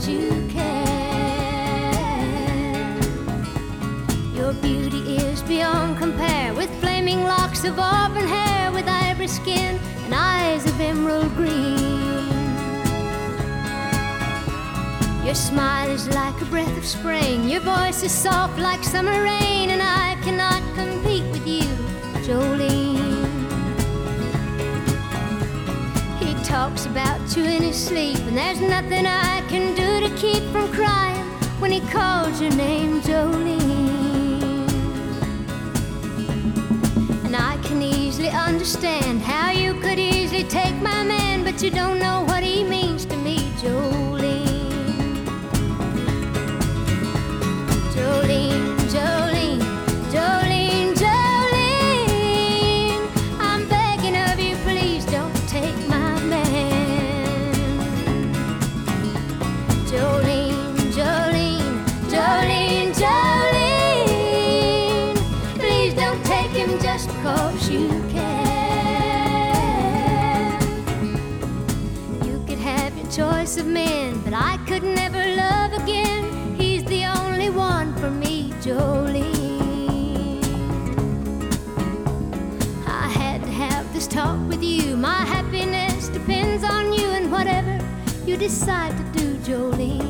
you can. Your beauty is beyond compare, with flaming locks of auburn hair, with ivory skin and eyes of emerald green. Your smile is like a breath of spring, your voice is soft like summer rain, and I cannot compete with you, Jolene. He talks about you in his sleep, and there's nothing I can do to keep from crying when he calls your name, Jolene. And I can easily understand how you could easily take my man, but you don't know what he means to me, Jolene. Jolene, Jolene, Jolene, Jolene, I'm begging of you, please don't take my man. Jolene, Jolene, Jolene, Jolene, please don't take him just because you can. You could have your choice of men, but I could never love again. He's the only one for me, Jolene. I had to have this talk with you. My happiness depends on you, and whatever you decide to do, Jolene.